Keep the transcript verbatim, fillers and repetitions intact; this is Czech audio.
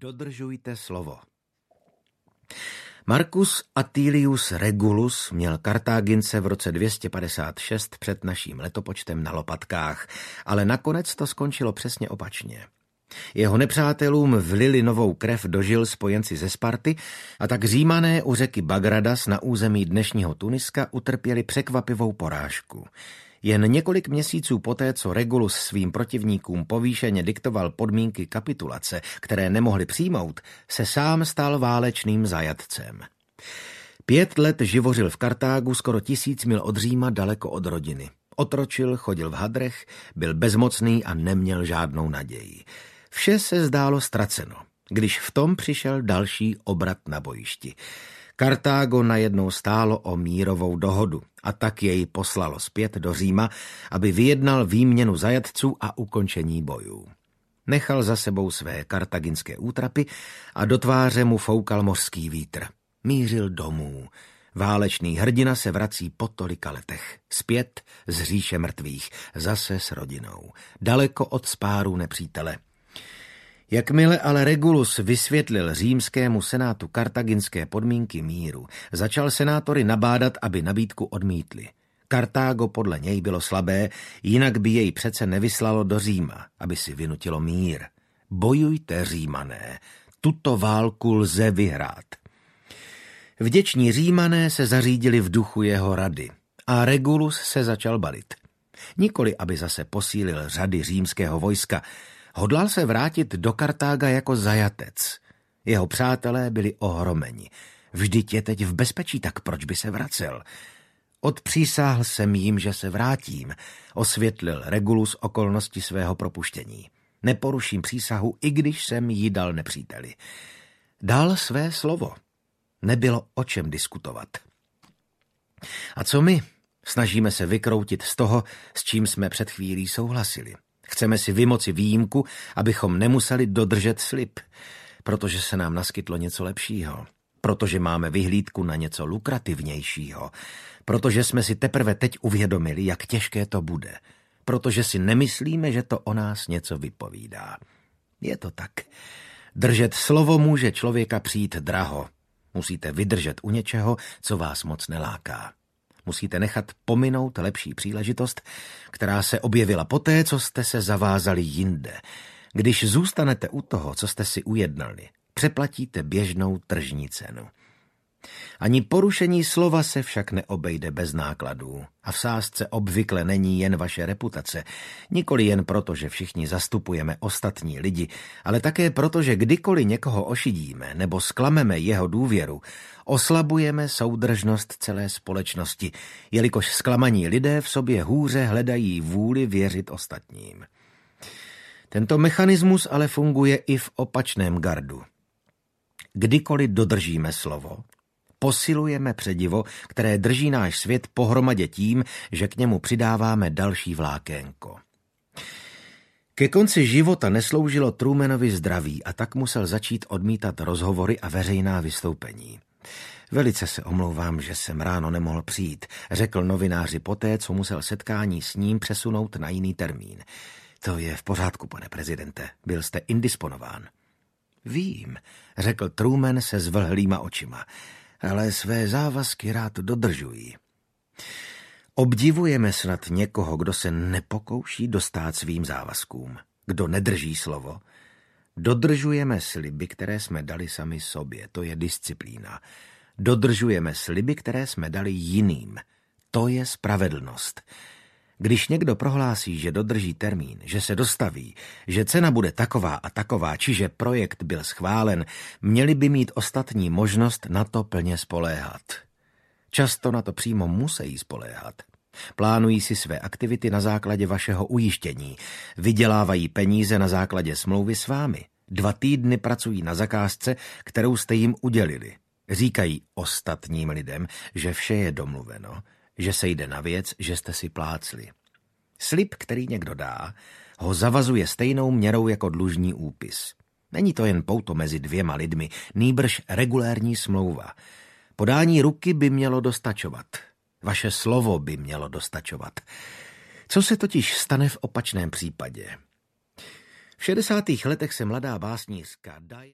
Dodržujte slovo. Marcus Atilius Regulus měl Kartágince v roce dvě stě padesát šest před naším letopočtem na lopatkách, ale nakonec to skončilo přesně opačně. Jeho nepřátelům vlili novou krev do žil spojenci ze Sparty a tak Římané u řeky Bagradas na území dnešního Tuniska utrpěli překvapivou porážku. Jen několik měsíců poté, co Regulus svým protivníkům povýšeně diktoval podmínky kapitulace, které nemohli přijmout, se sám stal válečným zajatcem. Pět let živořil v Kartágu skoro tisíc mil od Říma daleko od rodiny. Otročil, chodil v hadrech, byl bezmocný a neměl žádnou naději. Vše se zdálo ztraceno, když v tom přišel další obrat na bojišti. Kartágo najednou stálo o mírovou dohodu a tak jej poslalo zpět do Říma, aby vyjednal výměnu zajatců a ukončení bojů. Nechal za sebou své kartaginské útrapy a do tváře mu foukal mořský vítr. Mířil domů. Válečný hrdina se vrací po tolika letech. Zpět z říše mrtvých, zase s rodinou. Daleko od spáru nepřítele. Jakmile ale Regulus vysvětlil římskému senátu kartaginské podmínky míru, začal senátory nabádat, aby nabídku odmítli. Kartágo podle něj bylo slabé, jinak by jej přece nevyslalo do Říma, aby si vynutilo mír. Bojujte, Římané, tuto válku lze vyhrát. Vděční Římané se zařídili v duchu jeho rady a Regulus se začal balit. Nikoli, aby zase posílil řady římského vojska, hodlal se vrátit do Kartága jako zajatec. Jeho přátelé byli ohromeni. Vždyť je teď v bezpečí, tak proč by se vracel? Odpřísáhl jsem jim, že se vrátím, osvětlil Regulus okolnosti svého propuštění. Neporuším přísahu, i když jsem jí dal nepříteli. Dal své slovo. Nebylo o čem diskutovat. A co my? Snažíme se vykroutit z toho, s čím jsme před chvílí souhlasili. Chceme si vymoci výjimku, abychom nemuseli dodržet slib, protože se nám naskytlo něco lepšího, protože máme vyhlídku na něco lukrativnějšího, protože jsme si teprve teď uvědomili, jak těžké to bude, protože si nemyslíme, že to o nás něco vypovídá. Je to tak. Držet slovo může člověka přijít draho. Musíte vydržet u něčeho, co vás moc neláká. Musíte nechat pominout lepší příležitost, která se objevila poté, co jste se zavázali jinde. Když zůstanete u toho, co jste si ujednali, přeplatíte běžnou tržní cenu. Ani porušení slova se však neobejde bez nákladů. A v sázce obvykle není jen vaše reputace. Nikoli jen proto, že všichni zastupujeme ostatní lidi, ale také proto, že kdykoliv někoho ošidíme nebo zklameme jeho důvěru, oslabujeme soudržnost celé společnosti, jelikož zklamaní lidé v sobě hůře hledají vůli věřit ostatním. Tento mechanismus ale funguje i v opačném gardu. Kdykoliv dodržíme slovo, posilujeme předivo, které drží náš svět pohromadě tím, že k němu přidáváme další vlákénko. Ke konci života nesloužilo Trumanovi zdraví a tak musel začít odmítat rozhovory a veřejná vystoupení. Velice se omlouvám, že jsem ráno nemohl přijít, řekl novináři poté, co musel setkání s ním přesunout na jiný termín. To je v pořádku, pane prezidente, byl jste indisponován. Vím, řekl Truman se zvlhlýma očima, ale své závazky rád dodržují. Obdivujeme snad někoho, kdo se nepokouší dostát svým závazkům, kdo nedrží slovo. Dodržujeme sliby, které jsme dali sami sobě, to je disciplína. Dodržujeme sliby, které jsme dali jiným, to je spravedlnost. Když někdo prohlásí, že dodrží termín, že se dostaví, že cena bude taková a taková, či že projekt byl schválen, měli by mít ostatní možnost na to plně spoléhat. Často na to přímo musí spoléhat. Plánují si své aktivity na základě vašeho ujištění, vydělávají peníze na základě smlouvy s vámi. Dva týdny pracují na zakázce, kterou jste jim udělili. Říkají ostatním lidem, že vše je domluveno, že se jde na věc, že jste si plácli. Slib, který někdo dá, ho zavazuje stejnou měrou jako dlužní úpis. Není to jen pouto mezi dvěma lidmi, nýbrž regulérní smlouva. Podání ruky by mělo dostačovat. Vaše slovo by mělo dostačovat. Co se totiž stane v opačném případě? V šedesátých letech se mladá básnířka Daj